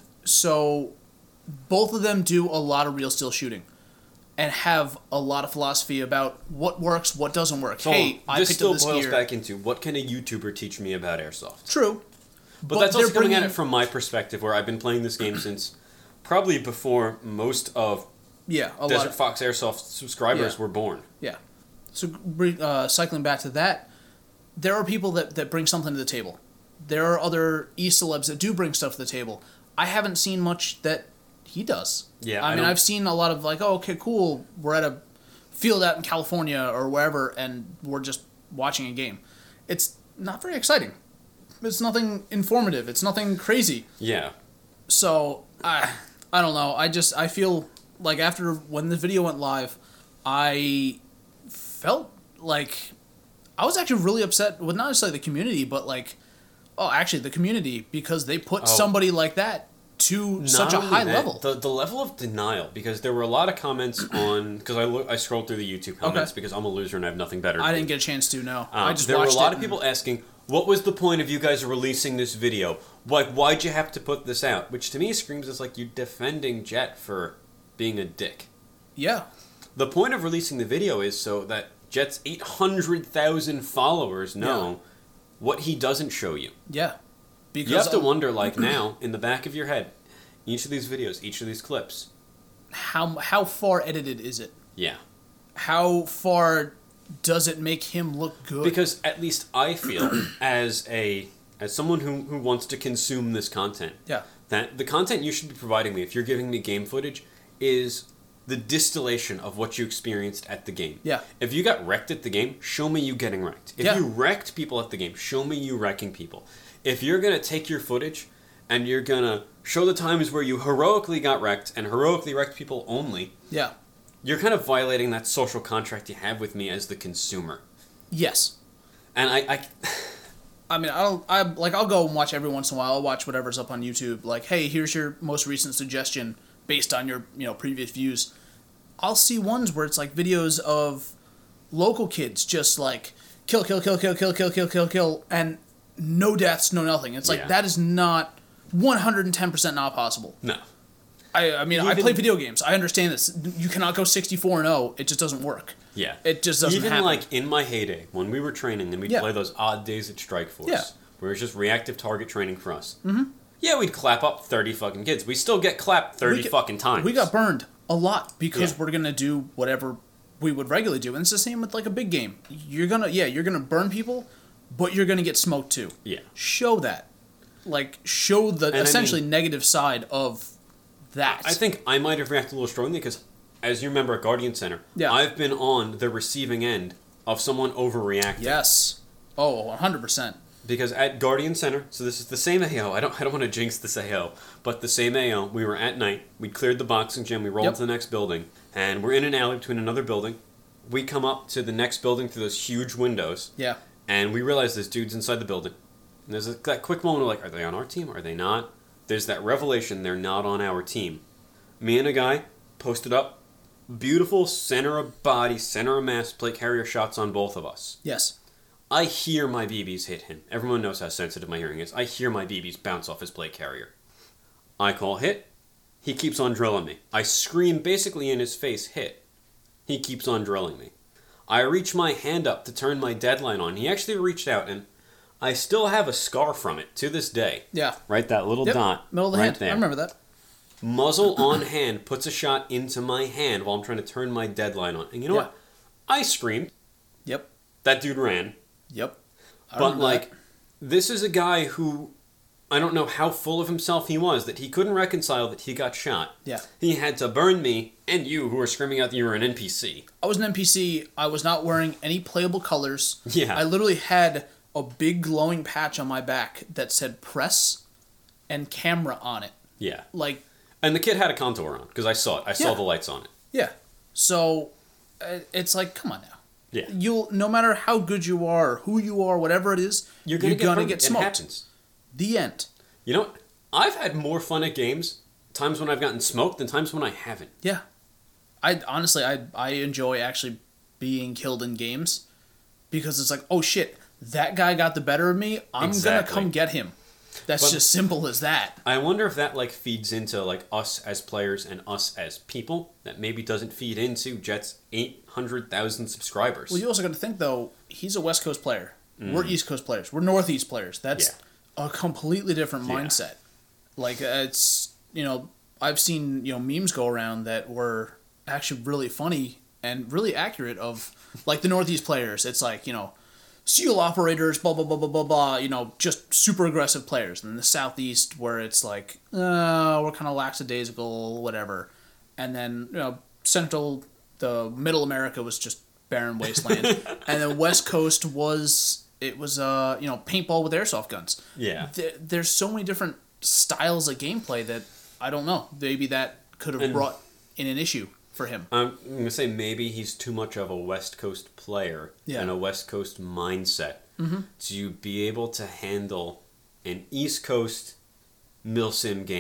So both of them do a lot of real steel shooting. And have a lot of philosophy about what works, what doesn't work. So hey, I this picked still up this boils gear. back into what can a YouTuber teach me about airsoft? True, But, that's also they're coming at bringing- it from my perspective, where I've been playing this game since probably before most of yeah, a lot Desert of, Fox Airsoft subscribers Yeah. were born. Yeah. So bring- uh, cycling back to that, there are people that, that bring something to the table. There are other e-celebs that do bring stuff to the table. I haven't seen much that he does. Yeah, I, I mean, don't- I've seen a lot of like, oh, okay, cool. We're at a field out in California or wherever, and we're just watching a game. It's not very exciting. It's nothing informative. It's nothing crazy. Yeah. So I I don't know. I just I feel like after when the video went live, I felt like I was actually really upset with not necessarily the community, but like oh actually the community because they put Oh. somebody like that to Not such a only high that, level. The the level of denial, because there were a lot of comments on because I look, I scrolled through the YouTube comments Okay. because I'm a loser and I have nothing better. To I do. didn't get a chance to. No, Um, I just there were a watched lot it of people asking, "What was the point of you guys releasing this video? Like, why'd you have to put this out?" Which to me screams as like you defending Jet for being a dick. Yeah, The point of releasing the video is so that Jet's eight hundred thousand followers know Yeah. what he doesn't show you. yeah. Because You have to of wonder, like now, in the back of your head, each of these videos, each of these clips. how how far edited is it? Yeah. How far does it make him look good? Because at least I feel, as a as someone who, who wants to consume this content, yeah, that the content you should be providing me, if you're giving me game footage, is the distillation of what you experienced at the game. Yeah. If you got wrecked at the game, show me you getting wrecked. If Yeah. you wrecked people at the game, show me you wrecking people. If you're going to take your footage and you're going to show the times where you heroically got wrecked and heroically wrecked people only, yeah, you're kind of violating that social contract you have with me as the consumer. yes. And I... I I mean, I'll I like I'll go and watch every once in a while. I'll watch whatever's up on YouTube. Like, hey, here's your most recent suggestion based on your you know previous views. I'll see ones where it's like videos of local kids just like kill, kill, kill, kill, kill, kill, kill, kill, kill, and no deaths, no nothing. It's like Yeah. that is not one hundred ten percent not possible. no. I I mean, I Even- play video games. I understand this. You cannot go sixty-four and oh. It just doesn't work. Yeah. It just doesn't Even happen. like in my heyday, when we were training and we'd Yeah. play those odd days at Strike Force, Yeah. where it was just reactive target training for us. Mm-hmm. Yeah, we'd clap up thirty fucking kids. We still get clapped thirty We get- fucking times. We got burned a lot because Yeah. we're gonna do whatever we would regularly do, and it's the same with like a big game. You're gonna yeah, you're gonna burn people, but you're gonna get smoked too. Yeah. Show that, like show the And I essentially mean- negative side of that. I think I might have reacted a little strongly because, as you remember at Guardian Center, Yeah. I've been on the receiving end of someone overreacting. yes. Oh, one hundred percent. Because at Guardian Center, so this is the same A O. I don't I don't want to jinx this A O, but the same A O. We were at night. We cleared the boxing gym. We rolled Yep. to the next building, and we're in an alley between another building. We come up to the next building through those huge windows, Yeah. and we realize this dude's inside the building. And there's a, that quick moment of like, are they on our team? Are they not? There's that revelation they're not on our team. Me and a guy posted up, beautiful center of body, center of mass plate carrier shots on both of us. Yes. I hear my B Bs hit him. Everyone knows how sensitive my hearing is. I hear my B Bs bounce off his plate carrier. I call hit. He keeps on drilling me. I scream basically in his face, hit. He keeps on drilling me. I reach my hand up to turn my deadline on. He actually reached out, and I still have a scar from it to this day. Yeah. Right, that little Yep. dot Middle of the right hand. there. I remember that. Muzzle on hand puts a shot into my hand while I'm trying to turn my deadline on. And you know Yeah. what? I screamed. Yep. That dude ran. Yep. I But remember like, that. this is a guy who I don't know how full of himself he was that he couldn't reconcile that he got shot. Yeah. He had to burn me and you, who were screaming out that you were an N P C. I was an N P C. I was not wearing any playable colors. Yeah. I literally had a big glowing patch on my back that said press and camera on it. Yeah. Like, And the kid had a contour on because I saw it. I saw Yeah. the lights on it. yeah. So uh, it's like, come on now. Yeah. You'll no matter how good you are, who you are, whatever it is, You're gonna get, burned. It smoked. happens. The end. You know what? I've had more fun at games times when I've gotten smoked than times when I haven't. Yeah. I honestly I I enjoy actually being killed in games because it's like, oh shit, that guy got the better of me. I'm Exactly. gonna come get him. That's But- just simple as that. I wonder if that like feeds into like us as players and us as people. That maybe doesn't feed into Jet's eight hundred thousand subscribers. Well, you also got to think though. He's a West Coast player. We're East Coast players. We're Northeast players. That's a completely different Yeah. mindset. Like uh, it's you know I've seen you know memes go around that were actually really funny and really accurate of like the Northeast players. It's like you know SEAL operators, blah blah blah blah blah blah. You know, just super aggressive players. And the Southeast where it's like uh, we're kind of lackadaisical, whatever. And then you know Central, the Middle America was just barren wasteland, and then West Coast was it was uh you know paintball with airsoft guns. Yeah. There, there's so many different styles of gameplay that I don't know. Maybe that could have And- brought in an issue for him. I'm going to say maybe he's too much of a West Coast player Yeah. and a West Coast mindset Mm-hmm. to be able to handle an East Coast milsim game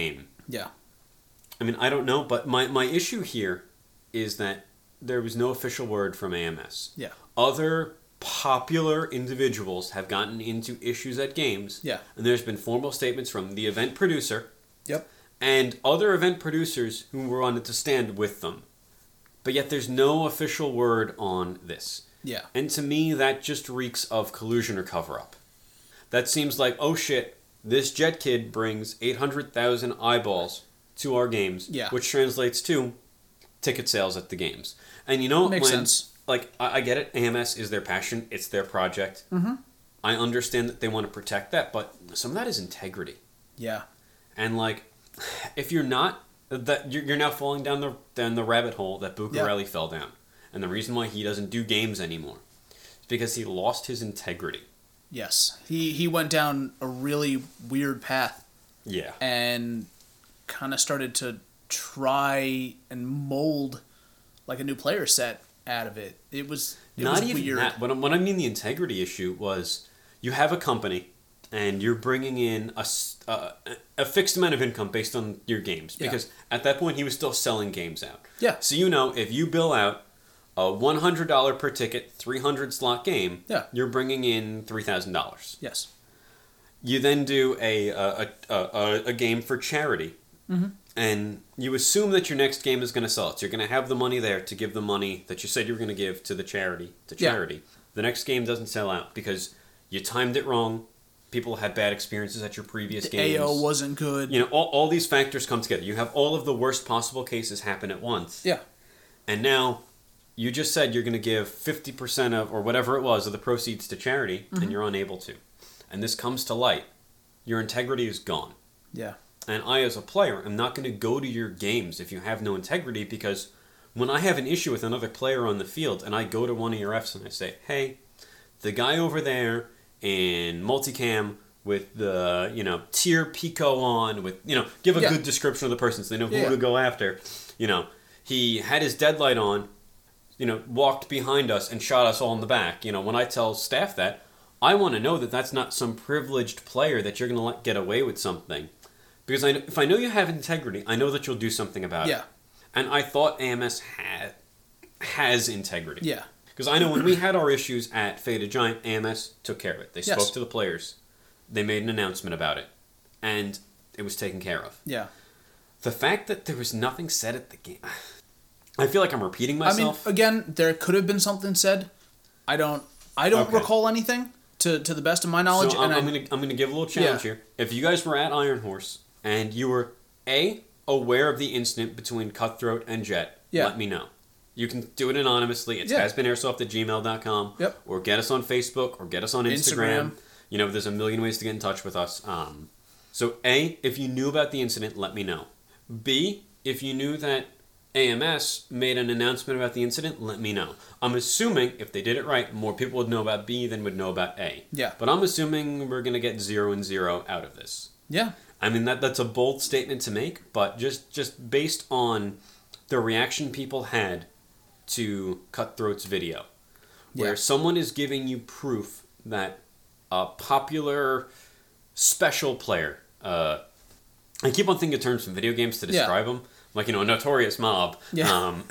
Yeah. I mean, I don't know, but my, my issue here is that there was no official word from A M S. Yeah. Other popular individuals have gotten into issues at games. Yeah. And there's been formal statements from the event producer. Yep. And other event producers who were on it to stand with them. But yet there's no official word on this. Yeah. And to me, that just reeks of collusion or cover-up. That seems like, oh shit, this Jet Kid brings eight hundred thousand eyeballs to our games, yeah. which translates to ticket sales at the games. And you know, makes when, sense. Like, I, I get it, A M S is their passion, it's their project. Mm-hmm. I understand that they want to protect that, but some of that is integrity. Yeah. And like, if you're not, that you're, you're now falling down the down the rabbit hole that Bucarelli yeah. fell down. And the reason why he doesn't do games anymore is because he lost his integrity. Yes. He he went down a really weird path. Yeah. And kind of started to try and mold like a new player set out of it. It was it not was even weird. that. What, what I mean the integrity issue was you have a company and you're bringing in a, uh, a fixed amount of income based on your games. Because yeah. at that point, he was still selling games out. Yeah. So you know, if you bill out a one hundred dollars per ticket, three hundred slot game, yeah. you're bringing in three thousand dollars. Yes. You then do a, a, a, a, a game for charity. Mm-hmm. And you assume that your next game is going to sell it. So you're going to have the money there to give the money that you said you were going to give to the charity. To charity. Yeah. The next game doesn't sell out because you timed it wrong. People had bad experiences at your previous the games. A O wasn't good. You know, all, all these factors come together. You have all of the worst possible cases happen at once. Yeah. And now you just said you're going to give fifty percent of, or whatever it was, of the proceeds to charity, mm-hmm. and you're unable to. And this comes to light. Your integrity is gone. Yeah. And I, as a player, am not going to go to your games if you have no integrity, because when I have an issue with another player on the field and I go to one of your refs and I say, hey, the guy over there in multicam with the, you know, tier Pico on, with, you know, give a yeah. good description of the person so they know who yeah. to go after. You know, he had his deadlight on, you know, walked behind us and shot us all in the back. You know, when I tell staff that, I want to know that that's not some privileged player that you're going to let get away with something. Because I, if I know you have integrity, I know that you'll do something about yeah. it. And I thought A M S had, has integrity. Yeah. Because I know when we had our issues at Faded Giant, A M S took care of it. They yes. spoke to the players. They made an announcement about it. And it was taken care of. Yeah. The fact that there was nothing said at the game... I feel like I'm repeating myself. I mean, again, there could have been something said. I don't I don't okay. recall anything, to, to the best of my knowledge. So I'm, and I'm going to I'm gonna give a little challenge yeah. here. If you guys were at Iron Horse... and you were, A, aware of the incident between Cutthroat and Jet, yeah. let me know. You can do it anonymously. It's yeah. hasbenairsoft at gmail dot com. Yep. Or get us on Facebook, or get us on Instagram. Instagram. You know, there's a million ways to get in touch with us. Um, so, A, if you knew about the incident, let me know. B, if you knew that A M S made an announcement about the incident, let me know. I'm assuming, if they did it right, more people would know about B than would know about A. Yeah. But I'm assuming we're going to get zero and zero out of this. Yeah. I mean, that that's a bold statement to make, but just, just based on the reaction people had to Cutthroat's video, where yeah. someone is giving you proof that a popular special player, uh, I keep on thinking of terms from video games to describe yeah. him, like, you know, a notorious mob, yeah. um,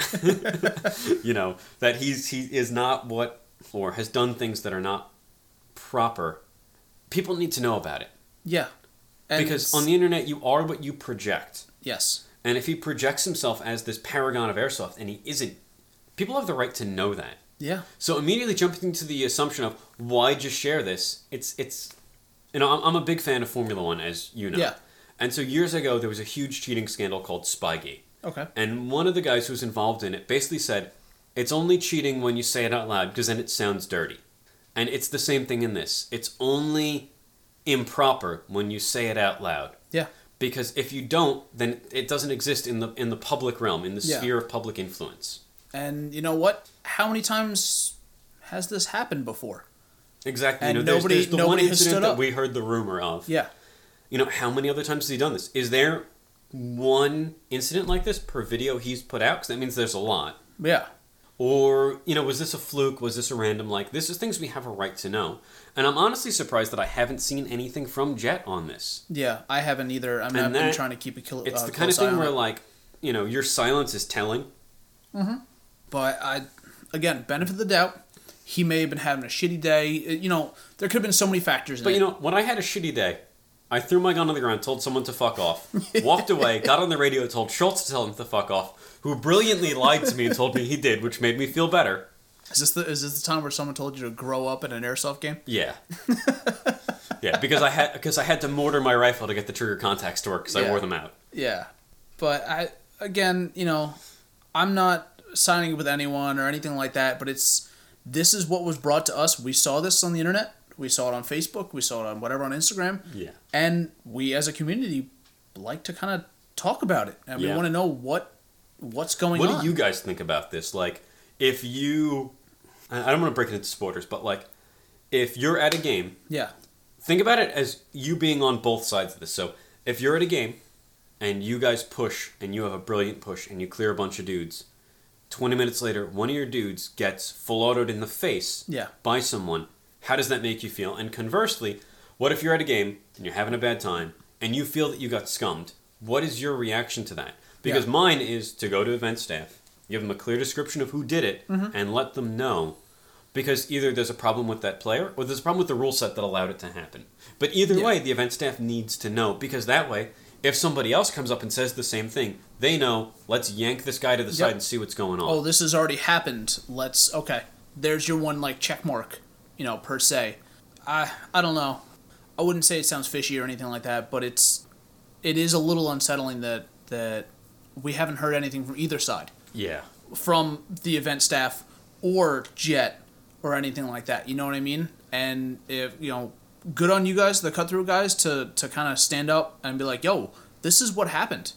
you know, that he's he is not what, or has done things that are not proper. People need to know about it. Yeah. And because on the internet, you are what you project. Yes. And if he projects himself as this paragon of airsoft, and he isn't, people have the right to know that. Yeah. So immediately jumping to the assumption of, why just share this? It's, it's you know, I'm, I'm a big fan of Formula One, as you know. Yeah. And so years ago, there was a huge cheating scandal called Spygate. Okay. And one of the guys who was involved in it basically said, it's only cheating when you say it out loud, because then it sounds dirty. And it's the same thing in this. It's only improper when you say it out loud. Yeah. Because if you don't, then it doesn't exist in the in the public realm, in the yeah. sphere of public influence. And you know what? How many times has this happened before? Exactly. And you know, nobody, there's, there's the nobody one has incident stood that up. we heard the rumor of. Yeah. You know, how many other times has he done this? Is there one incident like this per video he's put out? Because that means there's a lot. Yeah. Or, you know, was this a fluke? Was this a random like? This is things we have a right to know. And I'm honestly surprised that I haven't seen anything from Jet on this. Yeah, I haven't either. I mean, And I've been that- trying to keep a kill. It's uh, the kind of close eye thing on where, it. like, you know, your silence is telling. But I, again, benefit of the doubt. He may have been having a shitty day. You know, there could have been so many factors in But, it. you know, when I had a shitty day, I threw my gun on the ground, told someone to fuck off, walked away, got on the radio, told Schultz to tell him to fuck off, who brilliantly lied to me and told me he did, which made me feel better. Is this the is this the time where someone told you to grow up in an airsoft game? Yeah. Yeah, because I had because I had to mortar my rifle to get the trigger contacts to work because I Yeah. wore them out. Yeah, but I again, you know, I'm not signing with anyone or anything like that. But it's this is what was brought to us. We saw this on the internet. We saw it on Facebook. We saw it on whatever on Instagram. Yeah. And we as a community like to kind of talk about it, and we Yeah. want to know what what's going What on. do you guys think about this? Like, if you, I I don't want to break it into spoilers, but like, if you're at a game, Yeah. think about it as you being on both sides of this. So, if you're at a game and you guys push and you have a brilliant push and you clear a bunch of dudes, twenty minutes later, one of your dudes gets full autoed in the face Yeah. by someone. How does that make you feel? And conversely, what if you're at a game and you're having a bad time and you feel that you got scummed? What is your reaction to that? Because Yeah. mine is to go to event staff, give them a clear description of who did it, Mm-hmm. and let them know. Because either there's a problem with that player or there's a problem with the rule set that allowed it to happen. But either Yeah. way, the event staff needs to know. Because that way, if somebody else comes up and says the same thing, they know, let's yank this guy to the Yep. side and see what's going on. Oh, this has already happened. Let's okay. There's your one like check mark, you know, per se. I I don't know. I wouldn't say it sounds fishy or anything like that, but it's it is a little unsettling that that we haven't heard anything from either side, Yeah. from the event staff or Jet or anything like that. You know what I mean? And if you know, good on you guys, the cut through guys, to to kind of stand up and be like, "Yo, this is what happened,"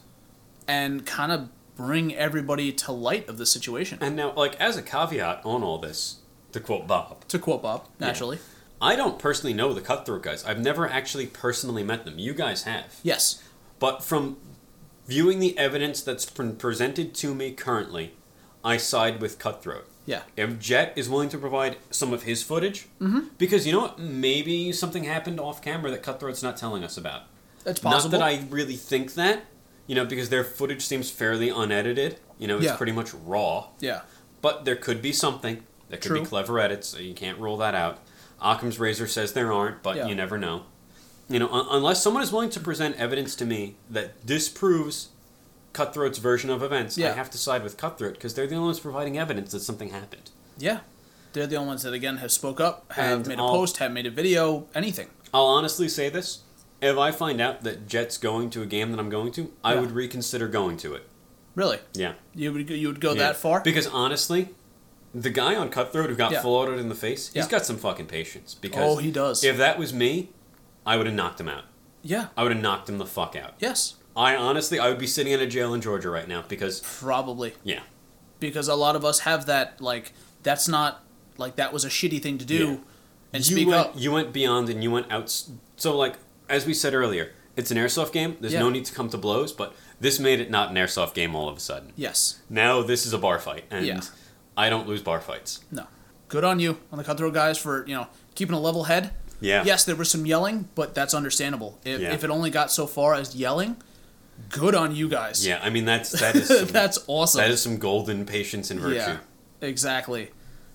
and kind of bring everybody to light of the situation. And now, like, as a caveat on all this, to quote Bob, To quote Bob, naturally. I don't personally know the Cutthroat guys. I've never actually personally met them. You guys have. Yes. But from viewing the evidence that's been presented to me currently, I side with Cutthroat. Yeah. If Jet is willing to provide some of his footage, mm-hmm. because you know what? Maybe something happened off camera that Cutthroat's not telling us about. That's possible. Not that I really think that, you know, because their footage seems fairly unedited. You know, it's Yeah. pretty much raw. Yeah. But there could be something. There could True. be clever edits, so you can't rule that out. Occam's razor says there aren't, but Yeah. you never know. You know, un- unless someone is willing to present evidence to me that disproves Cutthroat's version of events, Yeah. I have to side with Cutthroat because they're the only ones providing evidence that something happened. Yeah. They're the only ones that, again, have spoke up, have And made a I'll- post, have made a video, anything. I'll honestly say this. If I find out that Jet's going to a game that I'm going to, I Yeah. would reconsider going to it. Really? Yeah. You would, you would go Yeah. that far? Because honestly, the guy on Cutthroat who got Yeah. full autoed in the face, he's Yeah. got some fucking patience. Because Oh, he does. if that was me, I would have knocked him out. Yeah. I would have knocked him the fuck out. Yes. I honestly, I would be sitting in a jail in Georgia right now because, Probably. yeah. Because a lot of us have that, like, that's not, like, that was a shitty thing to do. Yeah. And you speak went, up. You went beyond and you went out. s- So, like, as we said earlier, it's an airsoft game. There's Yeah. no need to come to blows, but this made it not an airsoft game all of a sudden. Yes. Now this is a bar fight, and Yeah. I don't lose bar fights. No. Good on you, on the Cutthroat guys, for, you know, keeping a level head. Yeah. Yes, there was some yelling, but that's understandable. If, Yeah. if it only got so far as yelling, good on you guys. Yeah, I mean, that's, that is some, That's awesome. that is some golden patience and virtue. Yeah, exactly.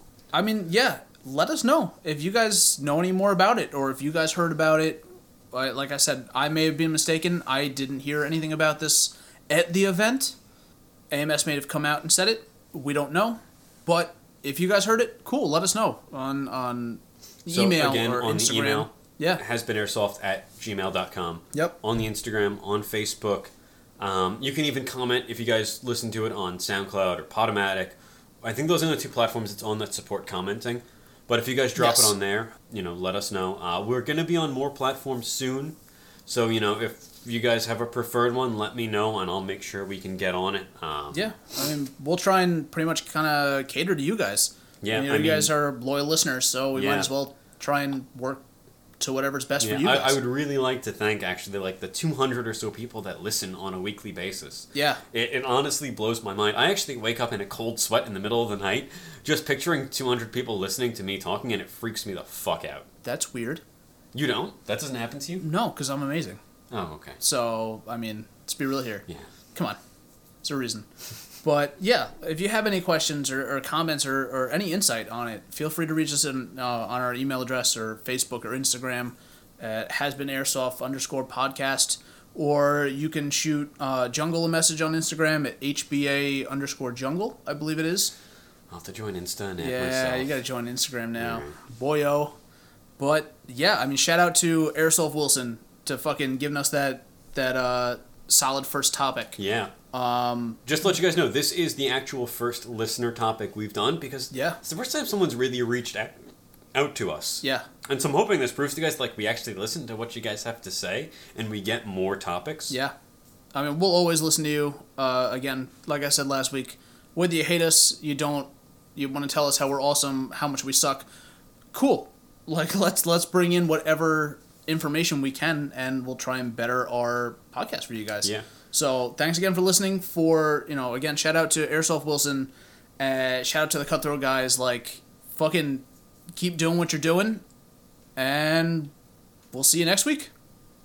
I mean, yeah, let us know if you guys know any more about it, or if you guys heard about it. I- Like I said, I may have been mistaken. I didn't hear anything about this at the event. A M S may have come out and said it. We don't know. But if you guys heard it, cool, let us know on, on So, email again, or on Instagram. the email, Yeah. has been airsoft at gmail dot com. Yep. On the Instagram, on Facebook. Um, you can even comment if you guys listen to it on SoundCloud or Podomatic. I think those are the two platforms it's on that support commenting. But if you guys drop Yes. it on there, you know, let us know. Uh, we're going to be on more platforms soon. So, you know, if you guys have a preferred one, let me know and I'll make sure we can get on it. Um, Yeah. I mean, we'll try and pretty much kind of cater to you guys. Yeah, You know, I you mean- guys are loyal listeners, so we Yeah. might as well try and work to whatever's best Yeah, for you I, guys. I would really like to thank actually like the two hundred or so people that listen on a weekly basis. Yeah. It, it honestly blows my mind. I actually wake up in a cold sweat in the middle of the night just picturing two hundred people listening to me talking, and it freaks me the fuck out. That's weird. You don't? That doesn't happen to you? No, because I'm amazing. Oh, okay. So, I mean, let's be real here. Yeah. Come on. It's a reason. But, yeah, if you have any questions or, or comments or, or any insight on it, feel free to reach us in, uh, on our email address or Facebook or Instagram at hasbeenairsoft underscore podcast. Or you can shoot uh, Jungle a message on Instagram at H B A underscore jungle, I believe it is. I'll have to join Insta and add Yeah, myself. you got to join Instagram now. Yeah. Boyo. But, yeah, I mean, shout out to Airsoft Wilson to fucking giving us that, that uh, solid first topic. Yeah. Um, Just to let you guys know, this is the actual first listener topic we've done because Yeah. it's the first time someone's really reached out, out to us. yeah. And so I'm hoping this proves to you guys like we actually listen to what you guys have to say and we get more topics. Yeah. I mean, we'll always listen to you. Uh, again, like I said last week, whether you hate us, you don't, you want to tell us how we're awesome, how much we suck, cool. Like, let's let's bring in whatever information we can, and we'll try and better our podcast for you guys. Yeah. So, thanks again for listening. For, you know, again, shout out to Airsoft Wilson. Uh, shout out to the Cutthroat guys. Like, fucking keep doing what you're doing. And we'll see you next week.